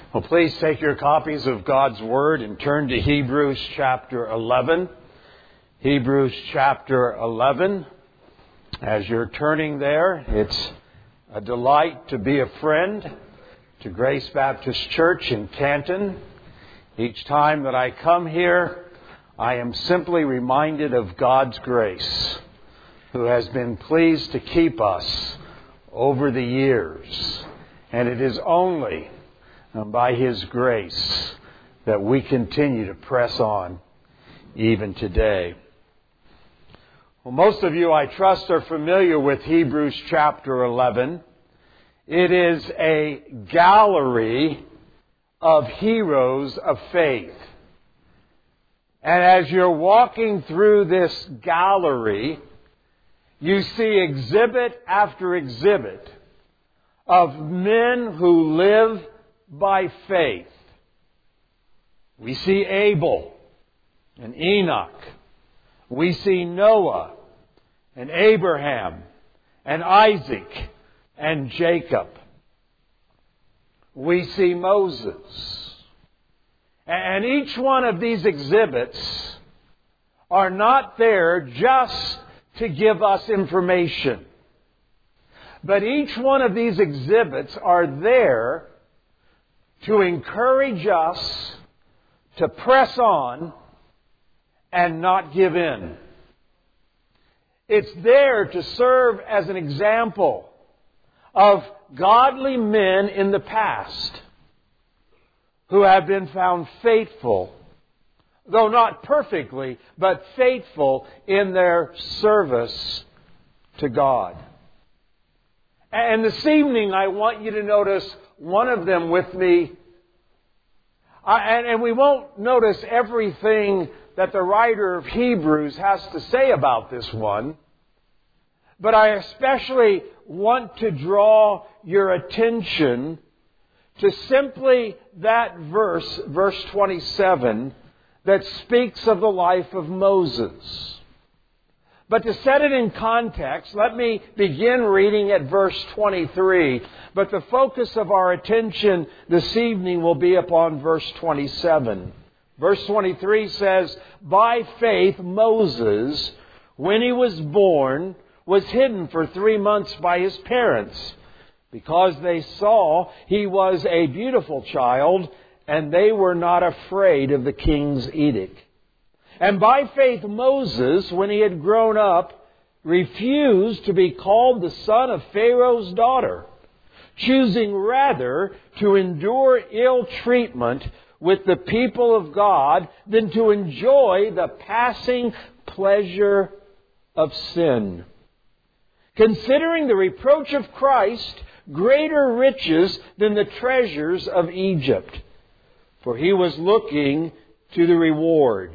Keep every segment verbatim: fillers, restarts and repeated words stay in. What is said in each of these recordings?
Well, please take your copies of God's Word and turn to Hebrews chapter eleven. Hebrews chapter eleven. As you're turning there, it's a delight to be a friend to Grace Baptist Church in Canton. Each time that I come here, I am simply reminded of God's grace, who has been pleased to keep us over the years. And it is only by His grace that we continue to press on even today. Well, most of you, I trust, are familiar with Hebrews chapter eleven. It is a gallery of heroes of faith. And as you're walking through this gallery, you see exhibit after exhibit of men who live by faith. We see Abel and Enoch. We see Noah and Abraham and Isaac and Jacob. We see Moses. And each one of these exhibits are not there just to give us information. But each one of these exhibits are there to encourage us to press on and not give in. It's there to serve as an example of godly men in the past who have been found faithful, though not perfectly, but faithful in their service to God. And this evening I want you to notice one of them with me. Uh, and, and we won't notice everything that the writer of Hebrews has to say about this one. But I especially want to draw your attention to simply that verse, verse twenty-seven, that speaks of the life of Moses. But to set it in context, let me begin reading at verse twenty-three. But the focus of our attention this evening will be upon verse twenty-seven. Verse twenty-three says, "By faith Moses, when he was born, was hidden for three months by his parents, because they saw he was a beautiful child, and they were not afraid of the king's edict. And by faith Moses, when he had grown up, refused to be called the son of Pharaoh's daughter, choosing rather to endure ill treatment with the people of God than to enjoy the passing pleasure of sin, considering the reproach of Christ greater riches than the treasures of Egypt, for he was looking to the reward.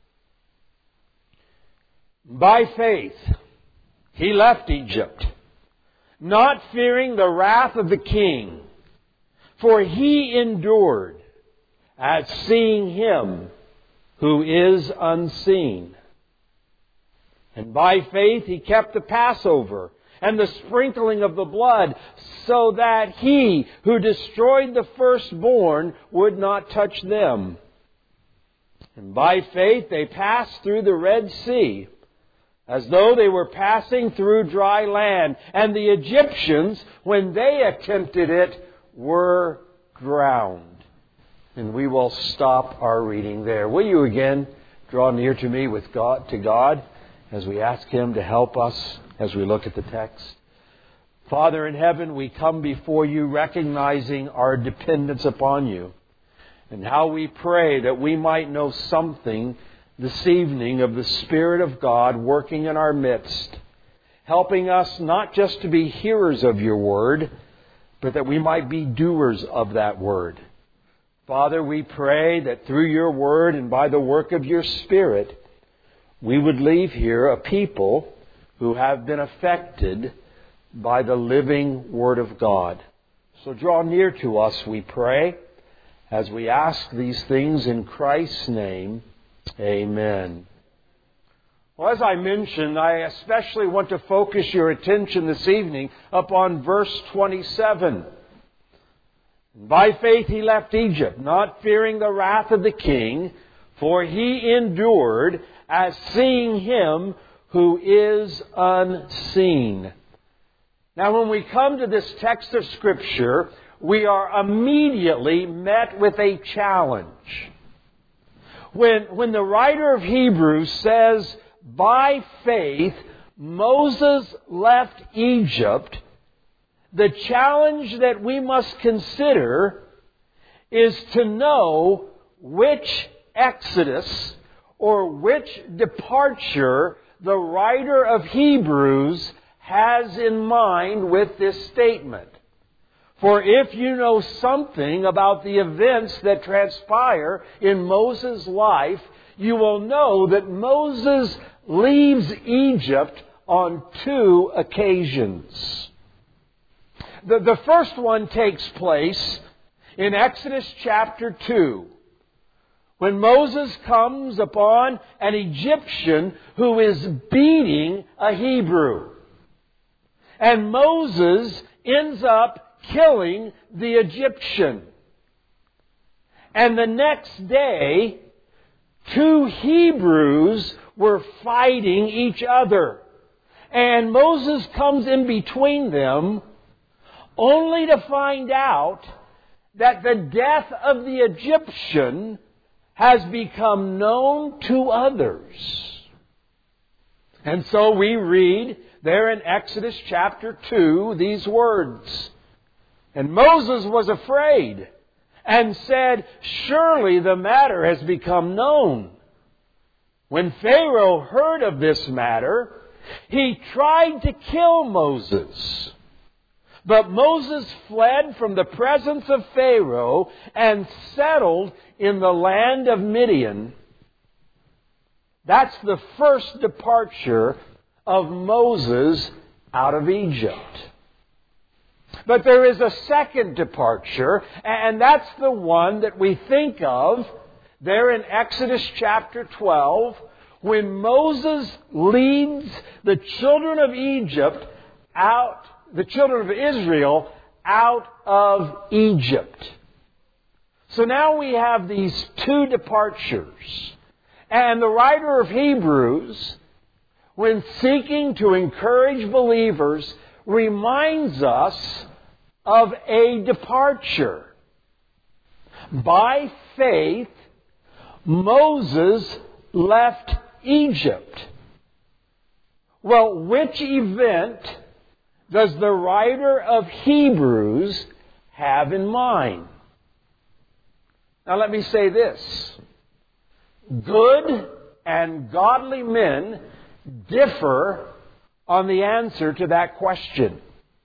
By faith, he left Egypt, not fearing the wrath of the king, for he endured at seeing him who is unseen. And by faith he kept the Passover and the sprinkling of the blood, so that he who destroyed the firstborn would not touch them. And by faith they passed through the Red Sea, as though they were passing through dry land. And the Egyptians, when they attempted it, were drowned." And we will stop our reading there. Will you again draw near to me with God, to God, as we ask Him to help us as we look at the text? Father in heaven, we come before You recognizing our dependence upon You, and how we pray that we might know something this evening of the Spirit of God working in our midst, helping us not just to be hearers of Your Word, but that we might be doers of that Word. Father, we pray that through Your Word and by the work of Your Spirit, we would leave here a people who have been affected by the living Word of God. So draw near to us, we pray, as we ask these things in Christ's name. Amen. Well, as I mentioned, I especially want to focus your attention this evening upon verse twenty-seven. By faith he left Egypt, not fearing the wrath of the king, for he endured as seeing him who is unseen. Now, when we come to this text of Scripture, we are immediately met with a challenge. When, when the writer of Hebrews says, by faith Moses left Egypt, the challenge that we must consider is to know which exodus or which departure the writer of Hebrews has in mind with this statement. For if you know something about the events that transpire in Moses' life, you will know that Moses leaves Egypt on two occasions. The, the first one takes place in Exodus chapter two, when Moses comes upon an Egyptian who is beating a Hebrew. And Moses ends up killing the Egyptian. And the next day, two Hebrews were fighting each other. And Moses comes in between them, only to find out that the death of the Egyptian has become known to others. And so we read there in Exodus chapter two these words. And Moses was afraid and said, surely the matter has become known. When Pharaoh heard of this matter, he tried to kill Moses. But Moses fled from the presence of Pharaoh and settled in the land of Midian. That's the first departure of Moses out of Egypt. But there is a second departure, and that's the one that we think of there in Exodus chapter twelve, when Moses leads the children of Egypt out, the children of Israel out of Egypt. So now we have these two departures. And the writer of Hebrews, when seeking to encourage believers, reminds us of a departure. By faith, Moses left Egypt. Well, which event does the writer of Hebrews have in mind? Now let me say this. Good and godly men differ on the answer to that question.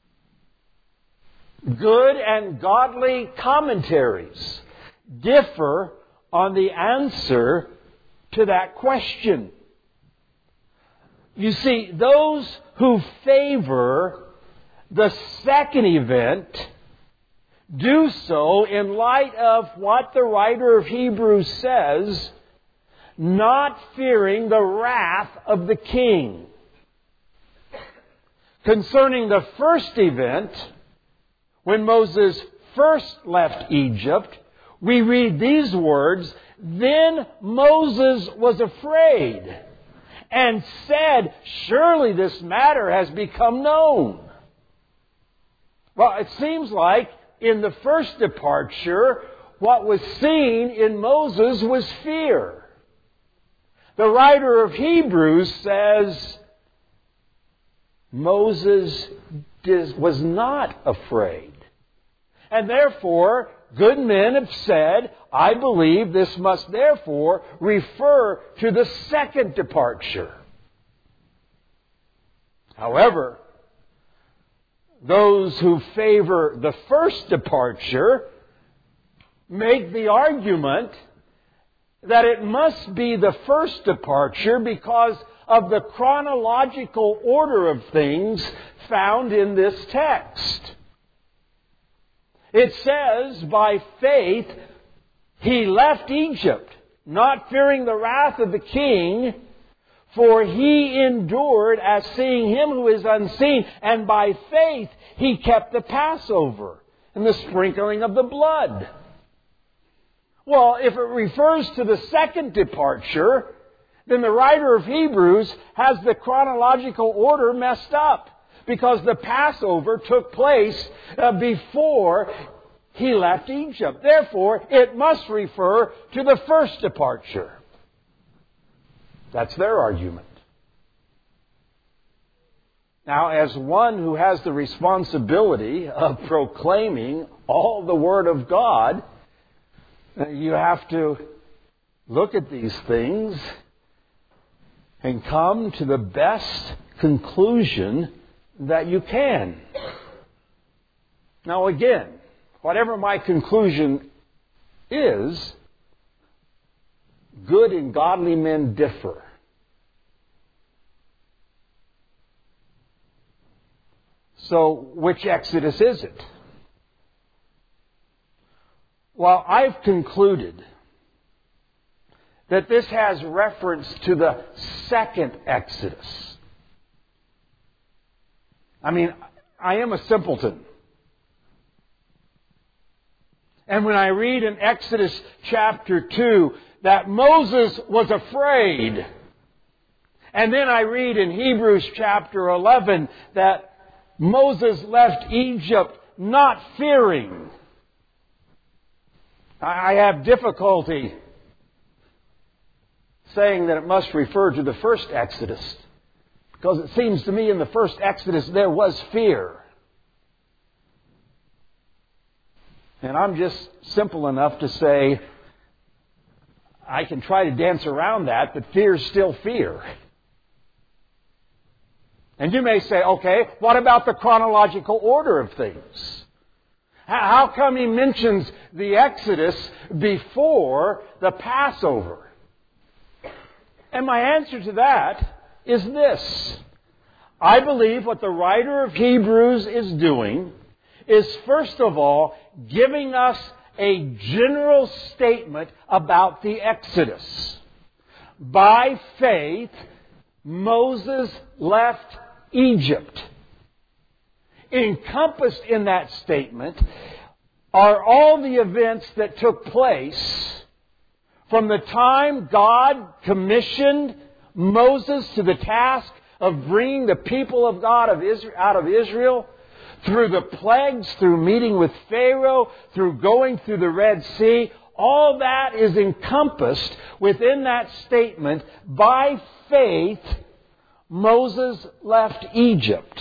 Good and godly commentaries differ on the answer to that question. You see, those who favor the second event do so in light of what the writer of Hebrews says, not fearing the wrath of the king. Concerning the first event, when Moses first left Egypt, we read these words, then Moses was afraid and said, surely this matter has become known. Well, it seems like in the first departure, what was seen in Moses was fear. The writer of Hebrews says Moses was not afraid. And therefore, good men have said, I believe this must therefore refer to the second departure. However, those who favor the first departure make the argument that it must be the first departure because of the chronological order of things found in this text. It says, by faith, he left Egypt, not fearing the wrath of the king, for he endured as seeing him who is unseen. And by faith, he kept the Passover. and the sprinkling of the blood. Well, if it refers to the second departure, then the writer of Hebrews has the chronological order messed up, because the Passover took place uh, before he left Egypt. Therefore, it must refer to the first departure. That's their argument. Now, as one who has the responsibility of proclaiming all the Word of God, you have to look at these things and come to the best conclusion that you can. Now, again, whatever my conclusion is, good and godly men differ. So, which Exodus is it? Well, I've concluded that this has reference to the second Exodus. I mean, I am a simpleton. And when I read in Exodus chapter two that Moses was afraid, and then I read in Hebrews chapter eleven that Moses left Egypt not fearing, I have difficulty saying that it must refer to the first Exodus, because it seems to me in the first Exodus there was fear. And I'm just simple enough to say I can try to dance around that, but fear is still fear. And you may say, okay, what about the chronological order of things? How come he mentions the Exodus before the Passover? And my answer to that is this. I believe what the writer of Hebrews is doing is, first of all, giving us a general statement about the Exodus. By faith, Moses left Egypt. Encompassed in that statement are all the events that took place from the time God commissioned Moses to the task of bringing the people of God of Israel, out of Israel, through the plagues, through meeting with Pharaoh, through going through the Red Sea. All that is encompassed within that statement. By faith, Moses left Egypt.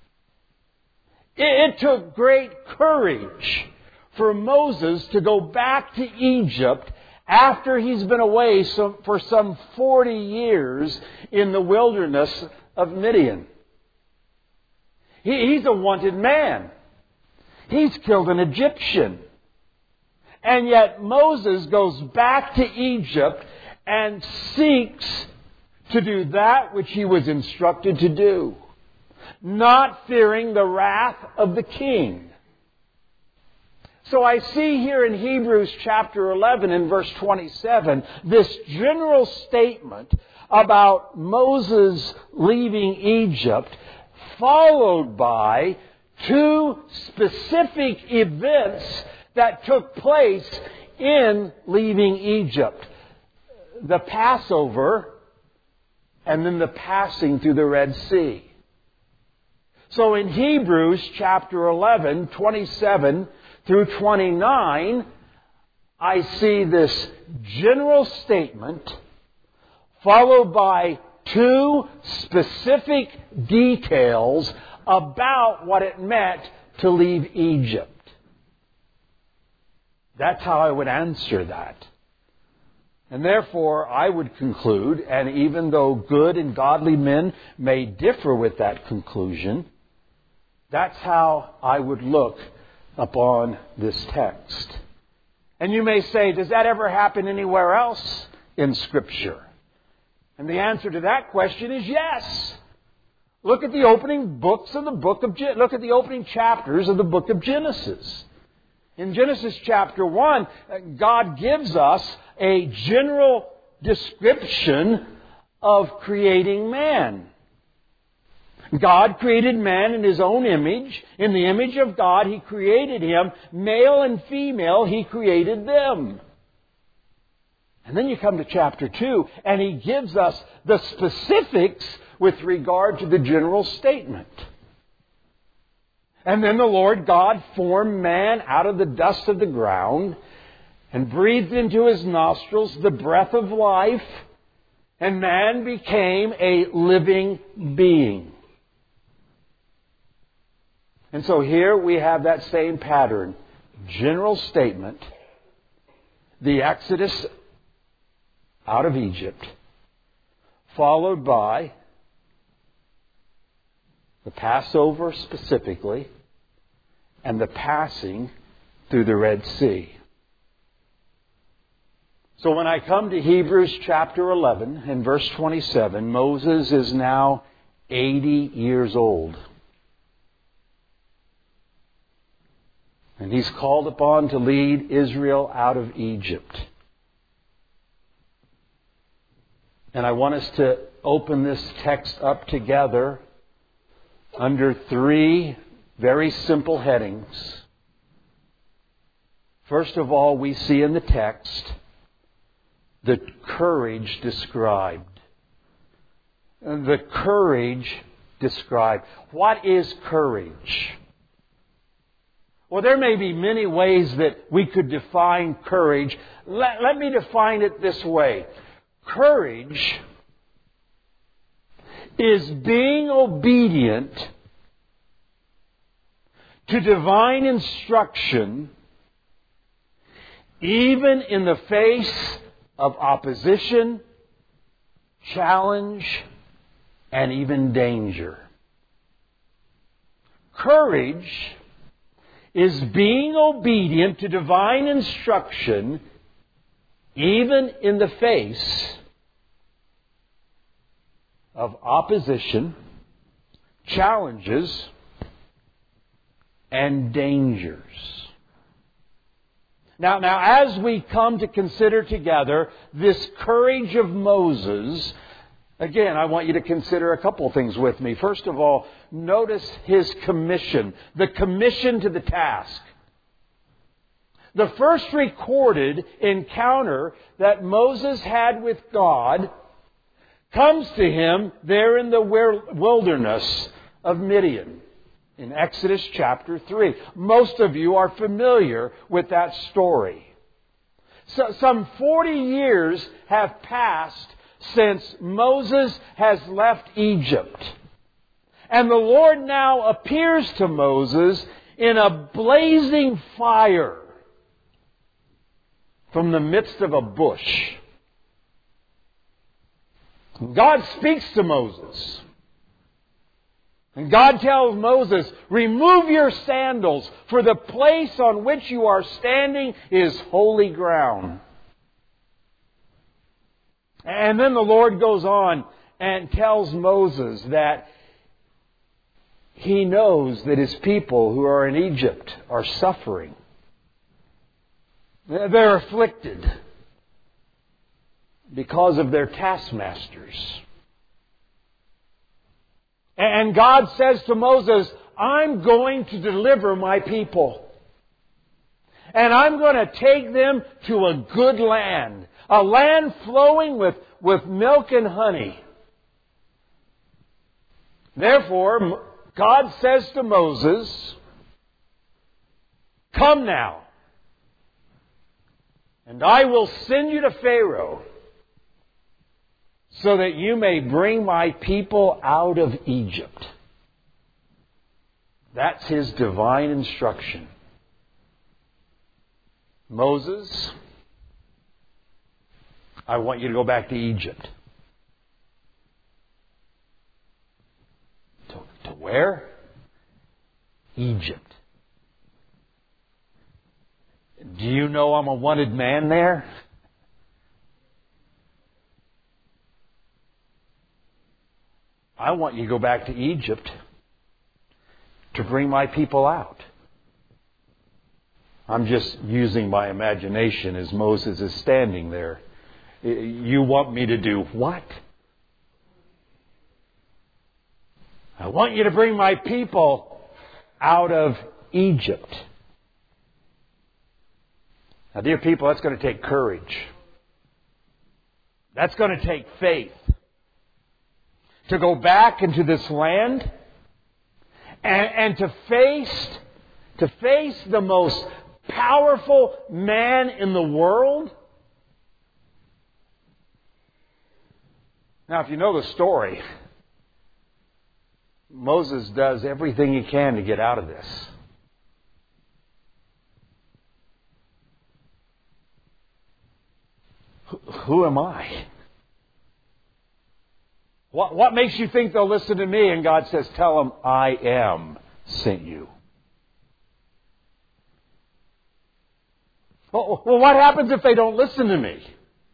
It took great courage for Moses to go back to Egypt after he's been away for some forty years in the wilderness of Midian. He's a wanted man. He's killed an Egyptian. And yet Moses goes back to Egypt and seeks to do that which he was instructed to do, not fearing the wrath of the king. So I see here in Hebrews chapter eleven and verse twenty-seven this general statement about Moses leaving Egypt, followed by two specific events that took place in leaving Egypt. The Passover and then the passing through the Red Sea. So in Hebrews chapter eleven, twenty-seven through twenty-nine, I see this general statement followed by two specific details about what it meant to leave Egypt. That's how I would answer that. And therefore, I would conclude, and even though good and godly men may differ with that conclusion, that's how I would look upon this text. And you may say, does that ever happen anywhere else in Scripture? And the answer to that question is yes. Look at the opening books of the book of Gen- look at the opening chapters of the book of Genesis. In Genesis chapter one, God gives us a general description of creating man. God created man in His own image. In the image of God, He created him. Male and female, He created them. And then you come to chapter two, and He gives us the specifics with regard to the general statement. And then the Lord God formed man out of the dust of the ground and breathed into his nostrils the breath of life, and man became a living being. And so here we have that same pattern. General statement, the Exodus out of Egypt, followed by the Passover specifically, and the passing through the Red Sea. So when I come to Hebrews chapter eleven and verse twenty-seven, Moses is now eighty years old. And he's called upon to lead Israel out of Egypt. And I want us to open this text up together under three very simple headings. First of all, we see in the text the courage described. The courage described. What is courage? Well, there may be many ways that we could define courage. Let, let me define it this way. Courage is being obedient to divine instruction, even in the face of opposition, challenge, and even danger. Courage is being obedient to divine instruction, even in the face of opposition, challenges, and dangers. Now, now, as we come to consider together this courage of Moses, again, I want you to consider a couple things with me. First of all, notice his commission, the commission to the task. The first recorded encounter that Moses had with God comes to him there in the wilderness of Midian in Exodus chapter three. Most of you are familiar with that story. So, some forty years have passed since Moses has left Egypt. And the Lord now appears to Moses in a blazing fire from the midst of a bush. God speaks to Moses. And God tells Moses, remove your sandals, for the place on which you are standing is holy ground. And then the Lord goes on and tells Moses that He knows that His people who are in Egypt are suffering. They're afflicted because of their taskmasters. And God says to Moses, I'm going to deliver my people. And I'm going to take them to a good land. A land flowing with, with milk and honey. Therefore, God says to Moses, come now, and I will send you to Pharaoh, so that you may bring my people out of Egypt. That's His divine instruction. Moses, I want you to go back to Egypt. To, to where? Egypt. Do you know I'm a wanted man there? I want you to go back to Egypt to bring my people out. I'm just using my imagination as Moses is standing there. You want me to do what? I want you to bring my people out of Egypt. Now, dear people, that's going to take courage. That's going to take faith. To go back into this land and, and to face, to face the most powerful man in the world. Now, if you know the story, Moses does everything he can to get out of this. Who, who am I? What, what makes you think they'll listen to me? And God says, tell them, I am sent you. Well, well, what happens if they don't listen to me?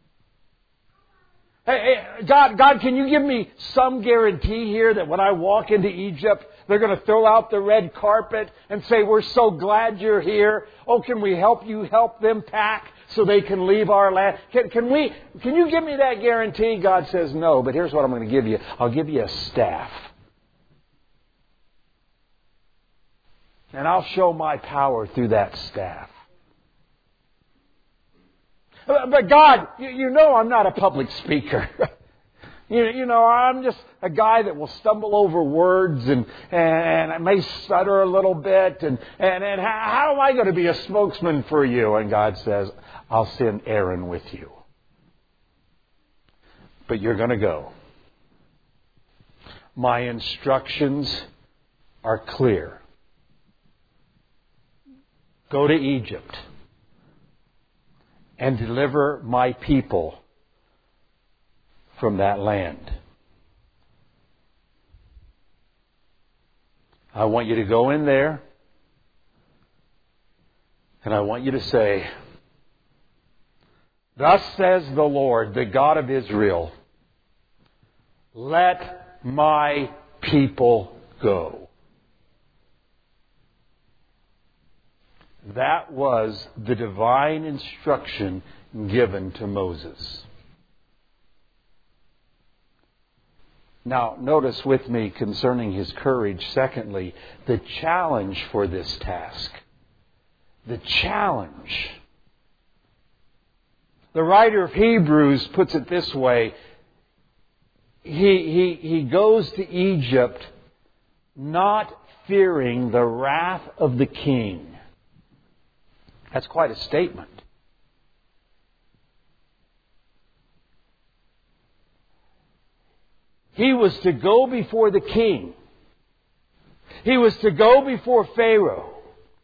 Hey, hey, God, God, can you give me some guarantee here that when I walk into Egypt, they're going to throw out the red carpet and say, we're so glad you're here. Oh, can we help you help them pack so they can leave our land? Can, can we, can you give me that guarantee? God says, no, but here's what I'm going to give you. I'll give you a staff. And I'll show my power through that staff. But God, you, you know I'm not a public speaker. you, you know, I'm just a guy that will stumble over words and, and I may stutter a little bit. And, and, and how, how am I going to be a spokesman for you? And God says, I'll send Aaron with you. But you're going to go. My instructions are clear. Go to Egypt and deliver my people from that land. I want you to go in there, and I want you to say, thus says the Lord, the God of Israel, let my people go. That was the divine instruction given to Moses. Now, notice with me concerning his courage, secondly, the challenge for this task. The challenge. The writer of Hebrews puts it this way. He, he, he goes to Egypt not fearing the wrath of the king. That's quite a statement. He was to go before the king. He was to go before Pharaoh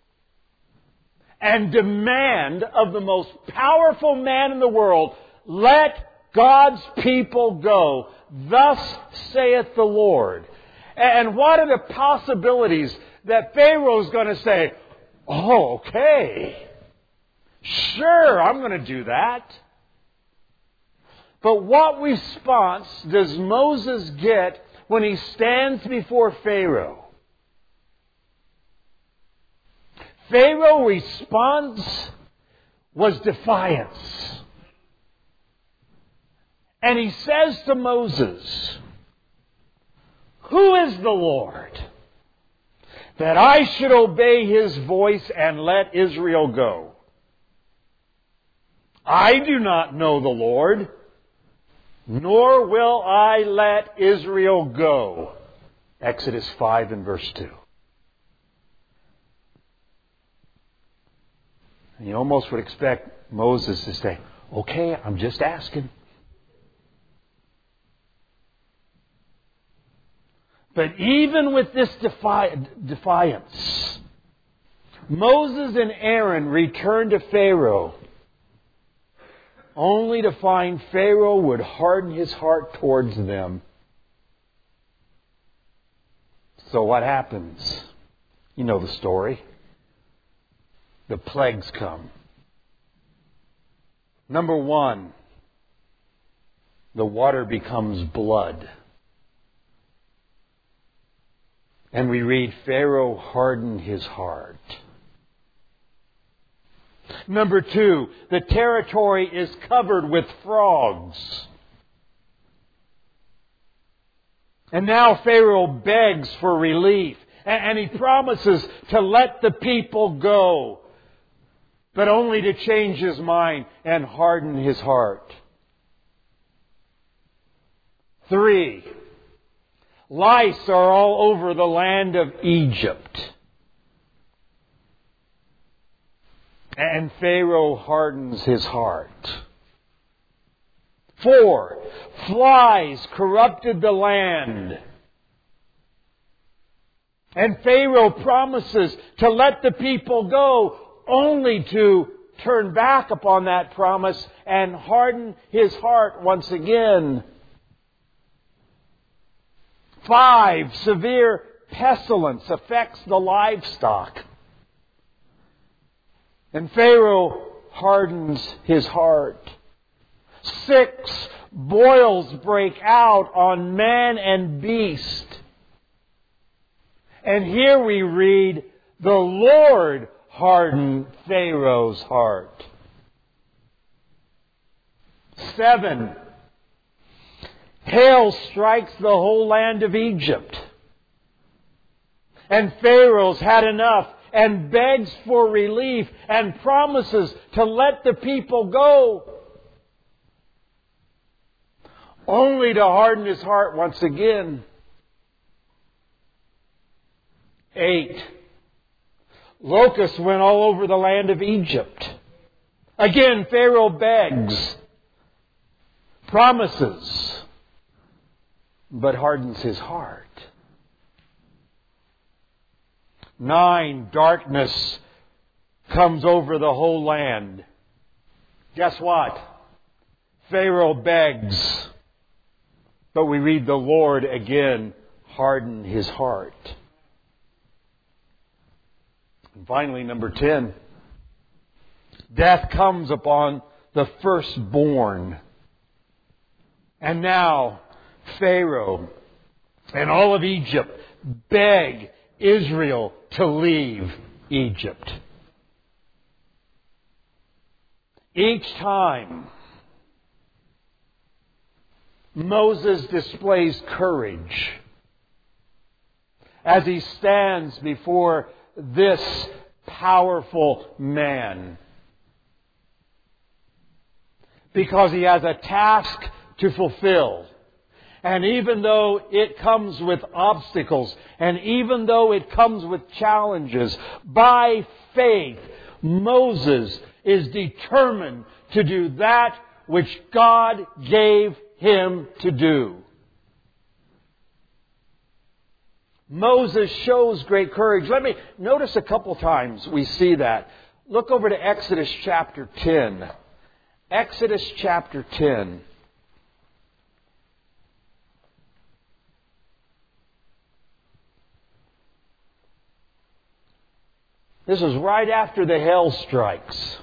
and demand of the most powerful man in the world, let God's people go. Thus saith the Lord. And what are the possibilities that Pharaoh's going to say, oh, okay. Sure, I'm going to do that. But what response does Moses get when he stands before Pharaoh? Pharaoh's response was defiance. And he says to Moses, who is the Lord that I should obey His voice and let Israel go? I do not know the Lord, nor will I let Israel go. Exodus five and verse two. And you almost would expect Moses to say, okay, I'm just asking. But even with this defi- defiance, Moses and Aaron returned to Pharaoh, only to find Pharaoh would harden his heart towards them. So what happens? You know the story. The plagues come. Number one, the water becomes blood. And we read, Pharaoh hardened his heart. Number two, the territory is covered with frogs. And now Pharaoh begs for relief. And he promises to let the people go, but only to change his mind and harden his heart. Three, lice are all over the land of Egypt. And Pharaoh hardens his heart. Four, flies corrupted the land. And Pharaoh promises to let the people go, only to turn back upon that promise and harden his heart once again. Five, severe pestilence affects the livestock. And Pharaoh hardens his heart. Six, boils break out on man and beast. And here we read, the Lord hardened Pharaoh's heart. Seven, hail strikes the whole land of Egypt. And Pharaoh's had enough and begs for relief and promises to let the people go, only to harden his heart once again. Eight, locusts went all over the land of Egypt. Again, Pharaoh begs, promises, but hardens his heart. Nine, darkness comes over the whole land. Guess what? Pharaoh begs, but we read the Lord again hardened his heart. And finally, number ten, death comes upon the firstborn. And now Pharaoh and all of Egypt beg Israel to leave Egypt. Each time Moses displays courage as he stands before this powerful man, because he has a task to fulfill. And even though it comes with obstacles, and even though it comes with challenges, by faith, Moses is determined to do that which God gave him to do. Moses shows great courage. Let me notice a couple times we see that. Look over to Exodus chapter ten. Exodus chapter ten. This is right after the hail strikes.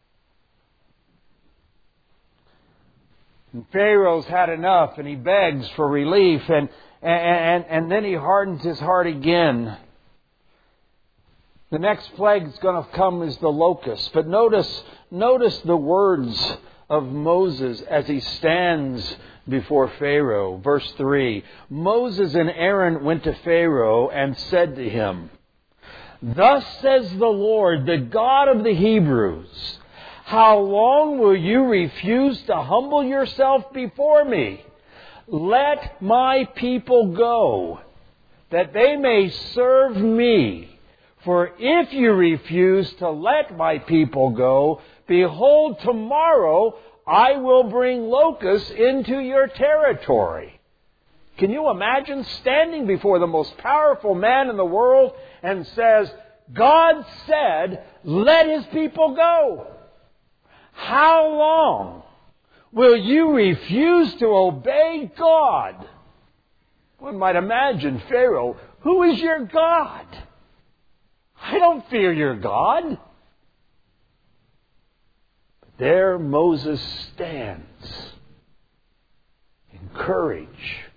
And Pharaoh's had enough, and he begs for relief, and, and, and then he hardens his heart again. The next plague that's going to come is the locust. But notice, notice the words of Moses as he stands before Pharaoh. Verse three, Moses and Aaron went to Pharaoh and said to him, "Thus says the Lord, the God of the Hebrews, how long will you refuse to humble yourself before me? Let my people go, that they may serve me. For if you refuse to let my people go, behold, tomorrow I will bring locusts into your territory." Can you imagine standing before the most powerful man in the world and says, God said, let His people go. How long will you refuse to obey God? One might imagine Pharaoh, who is your God? I don't fear your God. But there Moses stands in courage.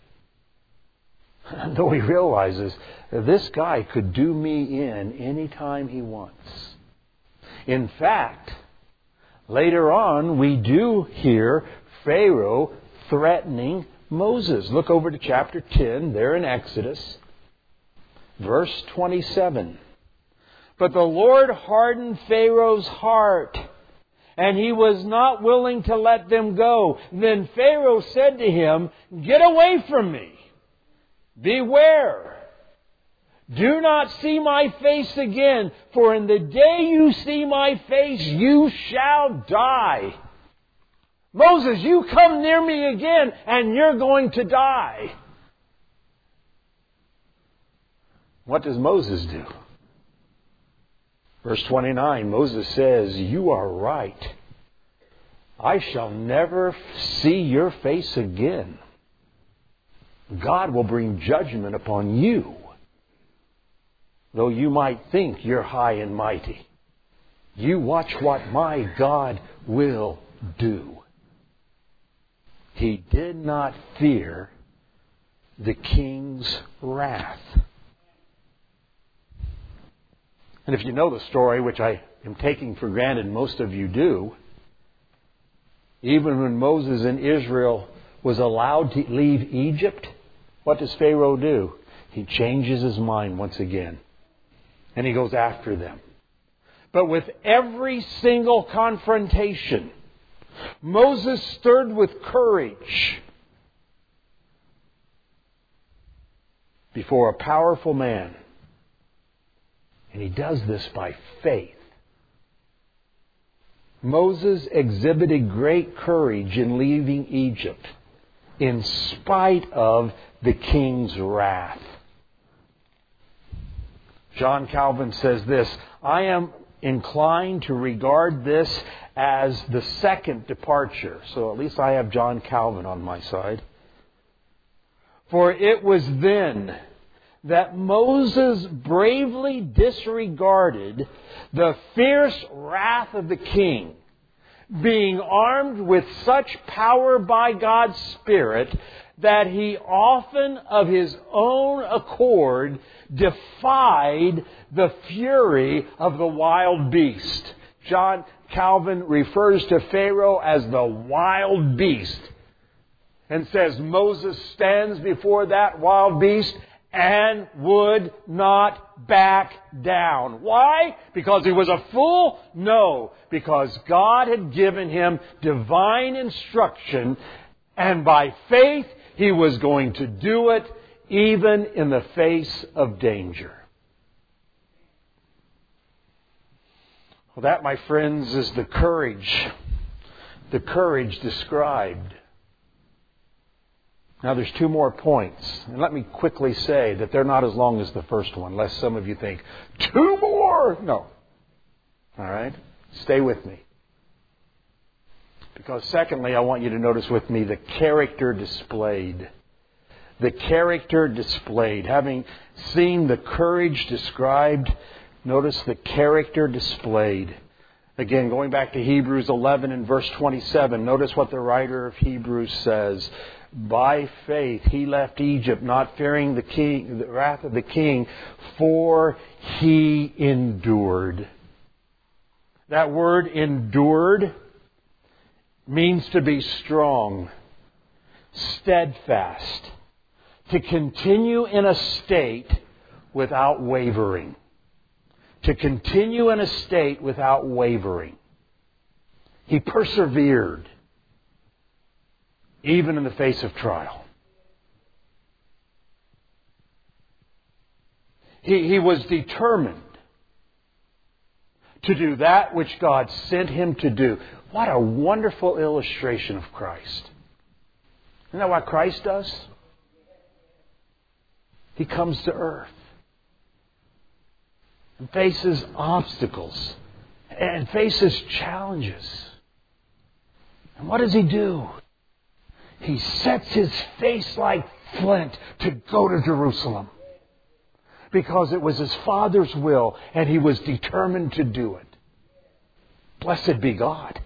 And though he realizes that this guy could do me in any time he wants. In fact, later on we do hear Pharaoh threatening Moses. Look over to chapter ten, there in Exodus, verse twenty-seven. But the Lord hardened Pharaoh's heart, and he was not willing to let them go. Then Pharaoh said to him, "Get away from me. Beware. Do not see my face again, for in the day you see my face, you shall die." Moses, you come near me again, and you're going to die. What does Moses do? Verse twenty-nine, Moses says, "You are right. I shall never see your face again. God will bring judgment upon you, though you might think you're high and mighty. You watch what my God will do." He did not fear the king's wrath. And if you know the story, which I am taking for granted most of you do, even when Moses and Israel was allowed to leave Egypt, what does Pharaoh do? He changes his mind once again. And he goes after them. But with every single confrontation, Moses stirred with courage before a powerful man. And he does this by faith. Moses exhibited great courage in leaving Egypt in spite of the king's wrath. John Calvin says this, "I am inclined to regard this as the second departure." So at least I have John Calvin on my side. "For it was then that Moses bravely disregarded the fierce wrath of the king, being armed with such power by God's Spirit that he often of his own accord defied the fury of the wild beast." John Calvin refers to Pharaoh as the wild beast and says Moses stands before that wild beast and would not back down. Why? Because he was a fool? No, because God had given him divine instruction, and by faith he was going to do it even in the face of danger. Well, that, my friends, is the courage, the courage described. Now, there's two more points. And let me quickly say that they're not as long as the first one, lest some of you think, two more? No. All right? Stay with me. Because secondly, I want you to notice with me the character displayed. The character displayed. Having seen the courage described, notice the character displayed. Again, going back to Hebrews eleven and verse twenty-seven, notice what the writer of Hebrews says. By faith he left Egypt, not fearing the king, the wrath of the king, for he endured. That word endured means to be strong, steadfast, to continue in a state without wavering. To continue in a state without wavering. He persevered, even in the face of trial. He, he was determined to do that which God sent him to do. What a wonderful illustration of Christ. Isn't that what Christ does? He comes to earth and faces obstacles and faces challenges. And what does he do? He sets his face like flint to go to Jerusalem. Because it was his Father's will and he was determined to do it. Blessed be God.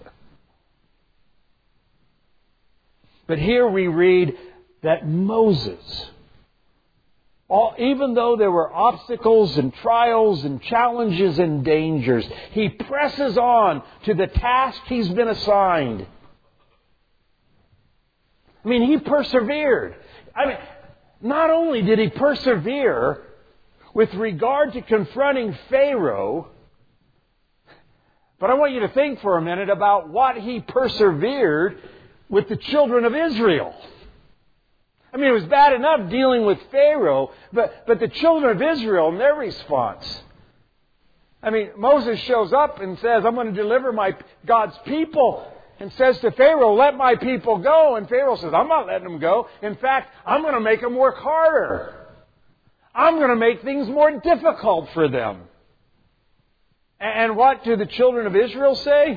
But here we read that Moses, all, even though there were obstacles and trials and challenges and dangers, he presses on to the task he's been assigned. I mean, he persevered. I mean, not only did he persevere with regard to confronting Pharaoh, but I want you to think for a minute about what he persevered with the children of Israel. I mean, it was bad enough dealing with Pharaoh, but, but the children of Israel and their response. I mean, Moses shows up and says, I'm going to deliver my God's people, and says to Pharaoh, let my people go. And Pharaoh says, I'm not letting them go. In fact, I'm going to make them work harder. I'm going to make things more difficult for them. And what do the children of Israel say?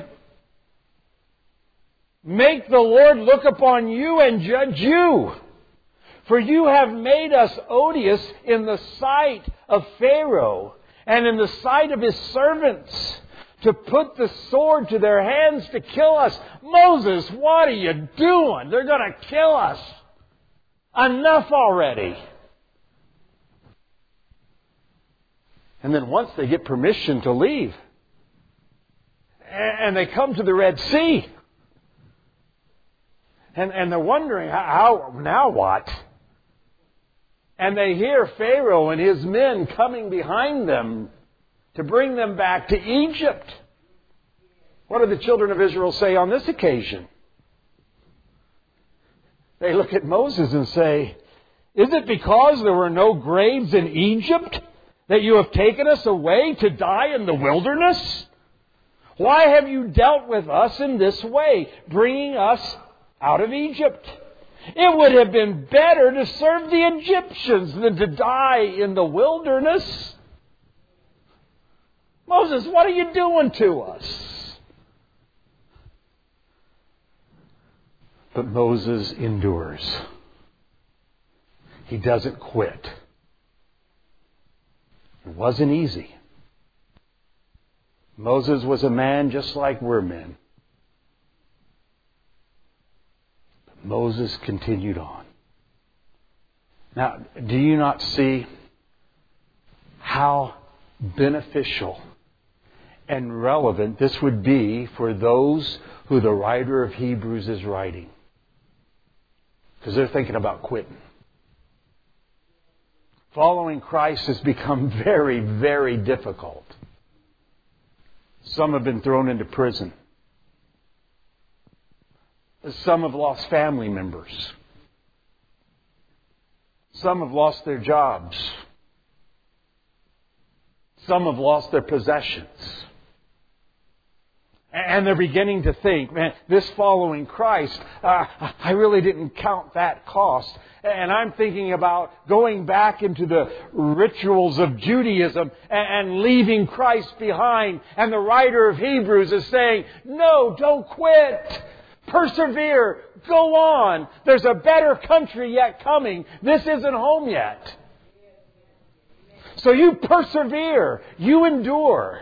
Make the Lord look upon you and judge you. For you have made us odious in the sight of Pharaoh and in the sight of his servants, to put the sword to their hands to kill us. Moses, what are you doing? They're going to kill us. Enough already. And then once they get permission to leave, and they come to the Red Sea, and, and they're wondering, how, now what? And they hear Pharaoh and his men coming behind them to bring them back to Egypt. What do the children of Israel say on this occasion? They look at Moses and say, is it because there were no graves in Egypt that you have taken us away to die in the wilderness? Why have you dealt with us in this way, bringing us out of Egypt? It would have been better to serve the Egyptians than to die in the wilderness. Moses, what are you doing to us? But Moses endures. He doesn't quit. It wasn't easy. Moses was a man just like we're men. But Moses continued on. Now, do you not see how beneficial and relevant this would be for those who the writer of Hebrews is writing? Because they're thinking about quitting. Following Christ has become very, very difficult. Some have been thrown into prison. Some have lost family members. Some have lost their jobs. Some have lost their possessions. And they're beginning to think, man, this following Christ, uh, I really didn't count that cost. And I'm thinking about going back into the rituals of Judaism and leaving Christ behind. And the writer of Hebrews is saying, no, don't quit. Persevere. Go on. There's a better country yet coming. This isn't home yet. So you persevere. You endure.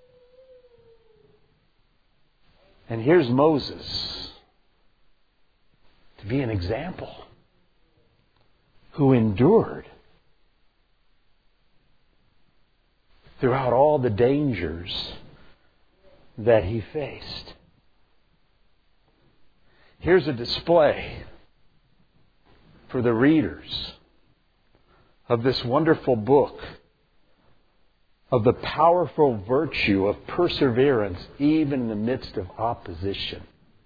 And here's Moses to be an example who endured throughout all the dangers that he faced. Here's a display for the readers of this wonderful book of the powerful virtue of perseverance even in the midst of opposition.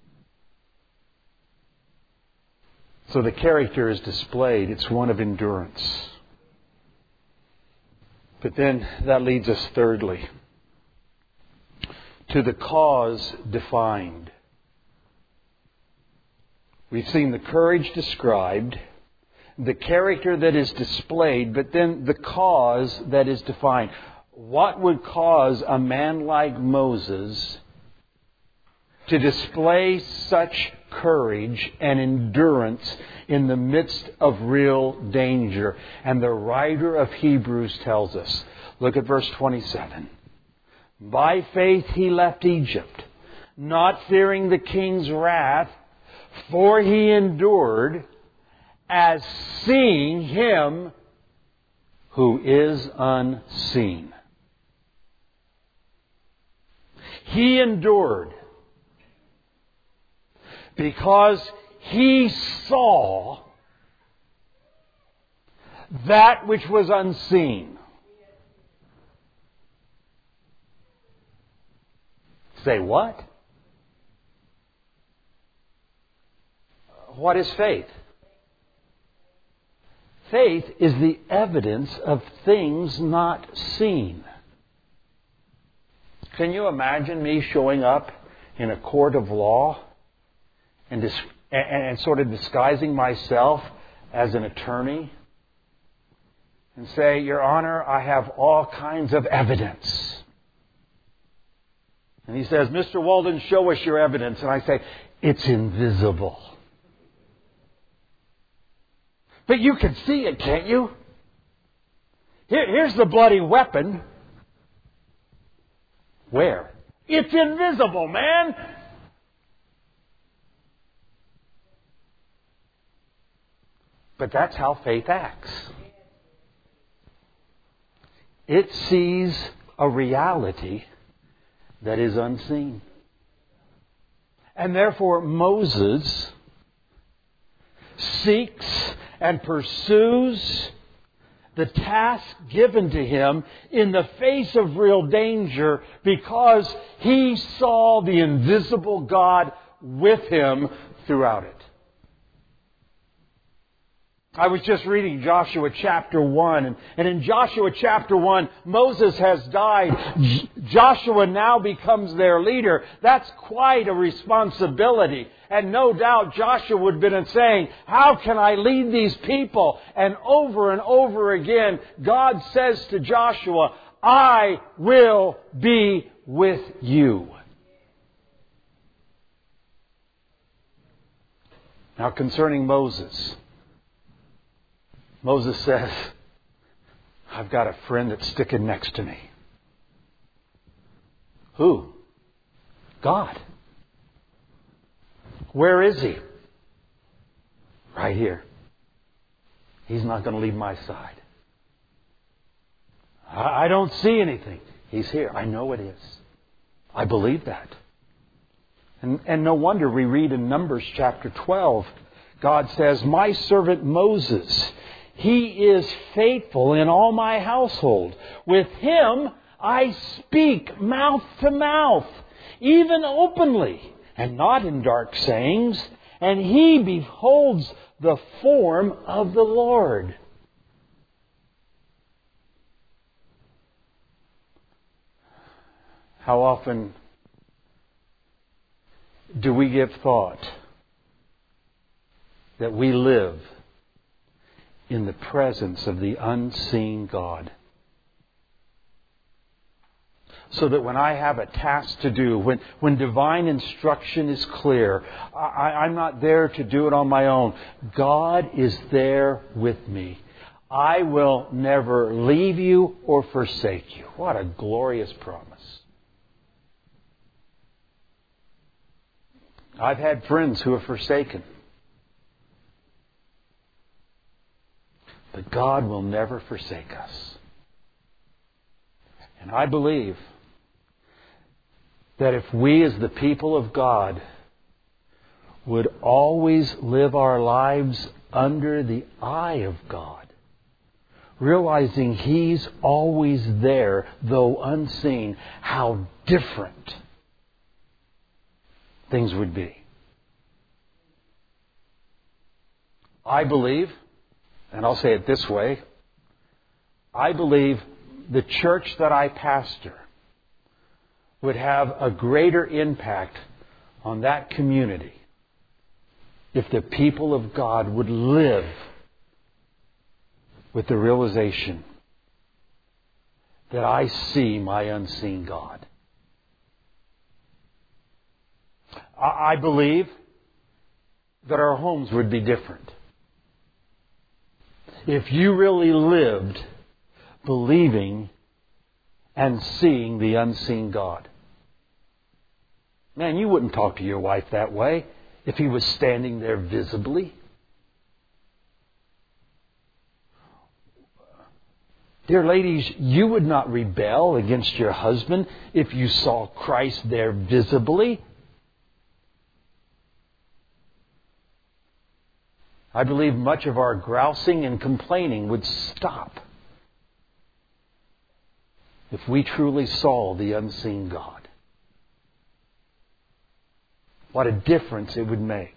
So the character is displayed. It's one of endurance. But then that leads us thirdly to the cause defined. We've seen the courage described, the character that is displayed, but then the cause that is defined. What would cause a man like Moses to display such courage and endurance in the midst of real danger? And the writer of Hebrews tells us. Look at verse twenty-seven. By faith he left Egypt, not fearing the king's wrath, for he endured as seeing him who is unseen. He endured because he saw that which was unseen. Say what? What is faith? Faith is the evidence of things not seen. Can you imagine me showing up in a court of law and, dis- and, and sort of disguising myself as an attorney and say, Your Honor, I have all kinds of evidence. And he says, Mister Walden, show us your evidence. And I say, it's invisible. But you can see it, can't you? Here, here's the bloody weapon. Where? It's invisible, man. But that's how faith acts. It sees a reality that is unseen. And therefore Moses seeks and pursues the task given to him in the face of real danger because he saw the invisible God with him throughout it. I was just reading Joshua chapter one, and, and in Joshua chapter one, Moses has died. J- Joshua now becomes their leader. That's quite a responsibility. And no doubt Joshua would have been saying, how can I lead these people? And over and over again, God says to Joshua, I will be with you. Now concerning Moses, Moses says, I've got a friend that's sticking next to me. Who? God. Where is he? Right here. He's not going to leave my side. I don't see anything. He's here. I know it is. I believe that. And, and no wonder we read in Numbers chapter twelve, God says, my servant Moses, he is faithful in all my household. With him I speak mouth to mouth, even openly, and not in dark sayings, and he beholds the form of the Lord. How often do we give thought that we live in the presence of the unseen God? So that when I have a task to do, when, when divine instruction is clear, I, I'm not there to do it on my own. God is there with me. I will never leave you or forsake you. What a glorious promise. I've had friends who have forsaken. But God will never forsake us. And I believe that if we as the people of God would always live our lives under the eye of God, realizing He's always there, though unseen, how different things would be. I believe, and I'll say it this way, I believe the church that I pastor would have a greater impact on that community if the people of God would live with the realization that I see my unseen God. I believe that our homes would be different if you really lived believing and seeing the unseen God. Man, you wouldn't talk to your wife that way if He was standing there visibly. Dear ladies, you would not rebel against your husband if you saw Christ there visibly. I believe much of our grousing and complaining would stop if we truly saw the unseen God. What a difference it would make.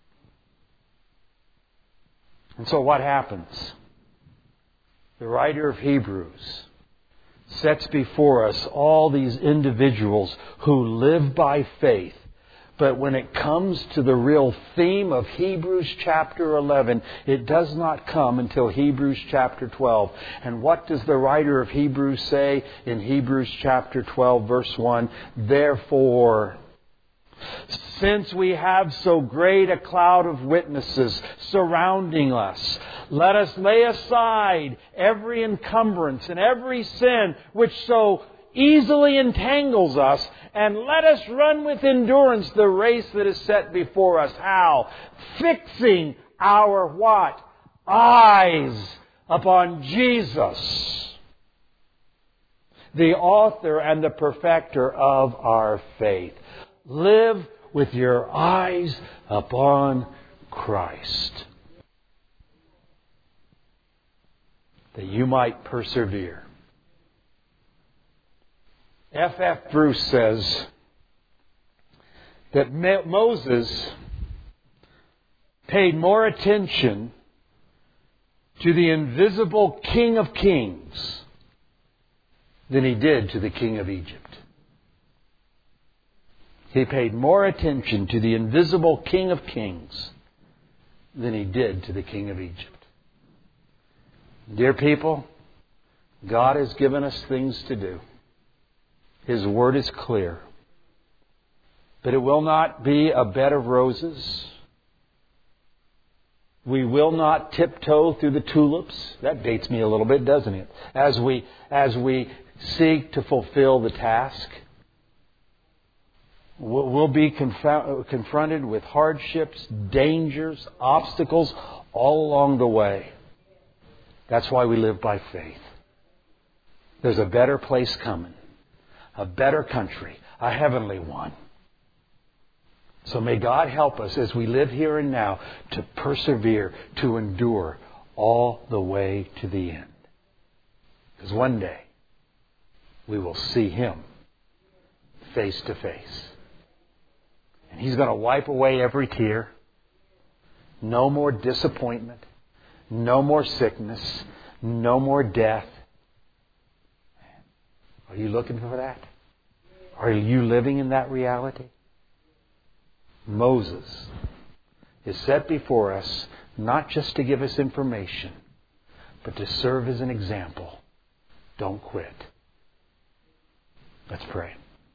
And so what happens? The writer of Hebrews sets before us all these individuals who live by faith. But when it comes to the real theme of Hebrews chapter eleven, it does not come until Hebrews chapter twelve. And what does the writer of Hebrews say in Hebrews chapter twelve, verse one? Therefore, since we have so great a cloud of witnesses surrounding us, let us lay aside every encumbrance and every sin which so easily entangles us, and let us run with endurance the race that is set before us. How? Fixing our what? Eyes upon Jesus, the author and the perfecter of our faith. Live with your eyes upon Christ, that you might persevere. F F Bruce says that Moses paid more attention to the invisible King of Kings than he did to the King of Egypt. He paid more attention to the invisible King of Kings than he did to the King of Egypt. Dear people, God has given us things to do. His Word is clear. But it will not be a bed of roses. We will not tiptoe through the tulips. That dates me a little bit, doesn't it? As we, as we seek to fulfill the task. We'll be conf- confronted with hardships, dangers, obstacles all along the way. That's why we live by faith. There's a better place coming. A better country. A heavenly one. So may God help us as we live here and now to persevere, to endure all the way to the end. Because one day we will see Him face to face. And He's going to wipe away every tear. No more disappointment. No more sickness. No more death. Are you looking for that? Are you living in that reality? Moses is set before us not just to give us information, but to serve as an example. Don't quit. Let's pray.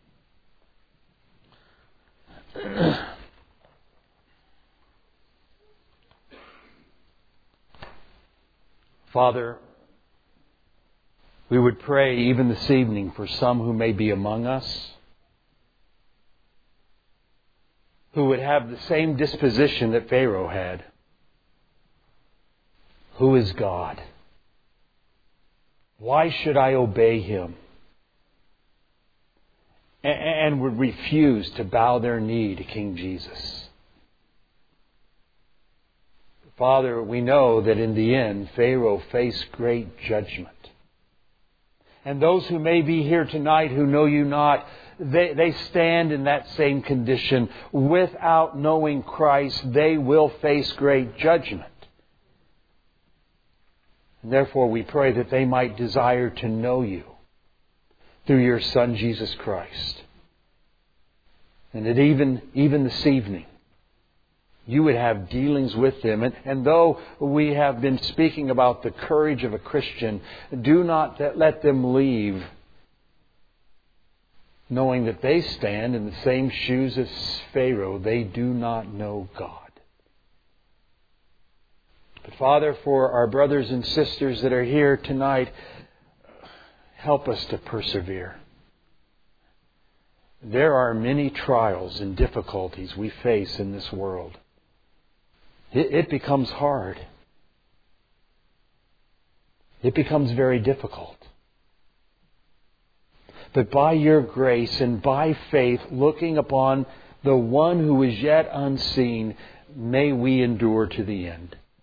Father, we would pray even this evening for some who may be among us, who would have the same disposition that Pharaoh had. Who is God? Why should I obey Him? And would refuse to bow their knee to King Jesus. Father, we know that in the end, Pharaoh faced great judgment. And those who may be here tonight who know You not, they, they stand in that same condition. Without knowing Christ, they will face great judgment. And therefore, we pray that they might desire to know You through Your Son, Jesus Christ. And that even, even this evening, You would have dealings with them. And, and though we have been speaking about the courage of a Christian, do not let them leave knowing that they stand in the same shoes as Pharaoh. They do not know God. But Father, for our brothers and sisters that are here tonight, help us to persevere. There are many trials and difficulties we face in this world. It, it becomes hard. It becomes very difficult. But by Your grace and by faith, looking upon the one who is yet unseen, may we endure to the end.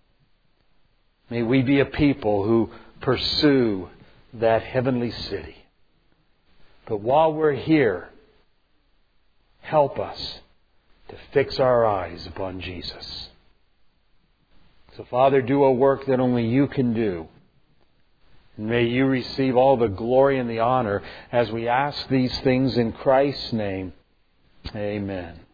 May we be a people who pursue that heavenly city. But while we're here, help us to fix our eyes upon Jesus. So, Father, do a work that only You can do. And may You receive all the glory and the honor as we ask these things in Christ's name. Amen.